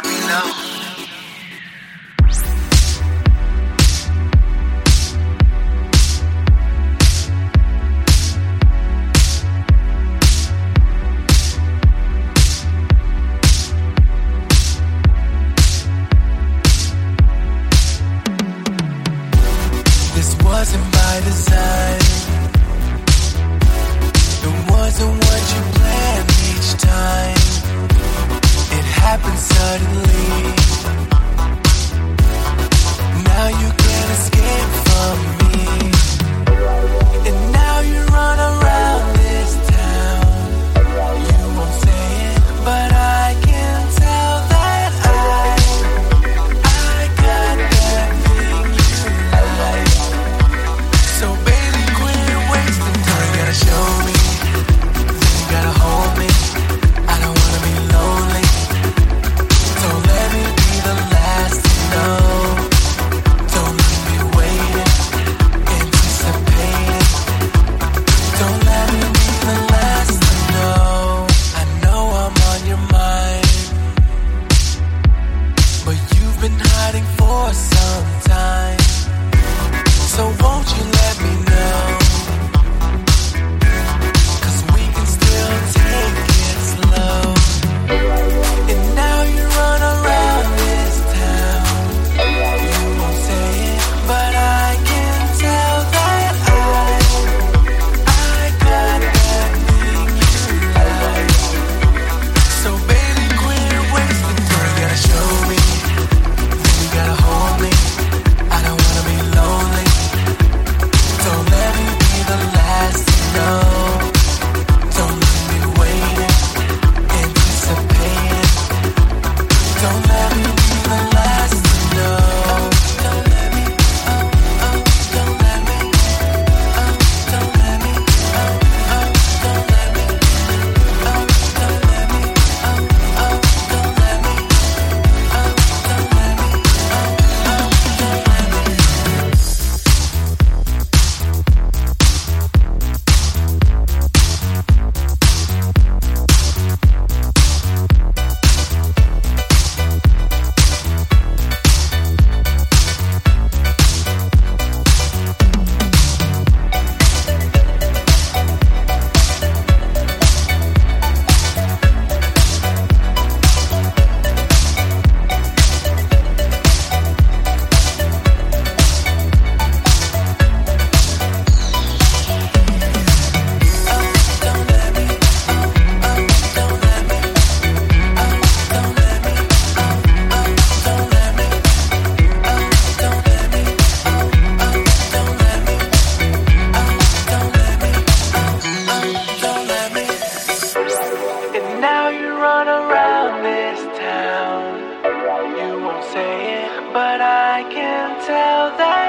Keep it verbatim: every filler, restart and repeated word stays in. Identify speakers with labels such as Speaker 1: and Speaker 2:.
Speaker 1: me know.
Speaker 2: Wasn't by design. It wasn't what you planned each time. It happened suddenly. Now you can't escape from me. And now you run around this town. You won't say it, but I can tell that I I got that thing you like. So baby, quit wasting time. You gotta show me, then you gotta hold me. I don't wanna be lonely. Don't let me be the last to know. Don't leave me waiting, anticipating. Don't let me be the last to know. I know I'm on your mind, but you've been hiding for some time. So won't you let me know? 'Cause we can still take it slow. And now you run around this town. You won't say it, but I can tell that I I got that thing you like. So baby, quit wasting time. You gotta show me, then you gotta hold me. I don't wanna be lonely. Don't let me be the last to know. Don't leave me waiting, anticipating. Don't let me be the last to know. Don't let me, oh, oh, don't let me, oh, don't let me, oh, oh, don't let me, oh, don't let me, oh, oh, don't let me, oh, don't let me, oh, oh, don't let me. And now you run around this town. You won't say it, but I can tell that